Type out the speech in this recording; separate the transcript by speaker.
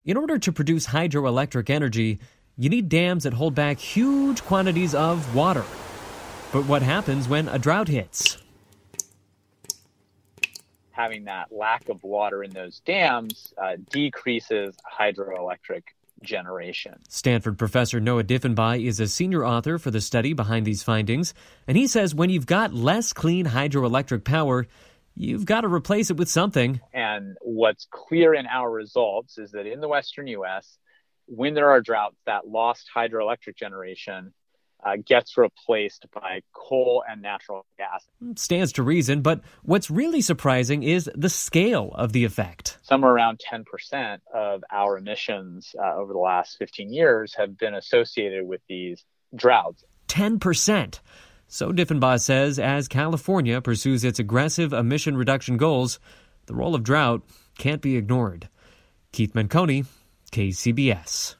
Speaker 1: In order to produce hydroelectric energy, you need dams that hold back huge quantities of water. But what happens when a drought hits?
Speaker 2: Having that lack of water in those dams decreases hydroelectric generation.
Speaker 1: Stanford professor Noah Diffenby is a senior author for the study behind these findings, and he says when you've got less clean hydroelectric power, you've got to replace it with something.
Speaker 2: And what's clear in our results is that in the Western U.S., when there are droughts, that lost hydroelectric generation gets replaced by coal and natural gas.
Speaker 1: Stands to reason, but what's really surprising is the scale of the effect.
Speaker 2: Somewhere around 10% of our emissions over the last 15 years have been associated with these droughts.
Speaker 1: 10%. So Diffenby says as California pursues its aggressive emission reduction goals, the role of drought can't be ignored. Keith Menconi, KCBS.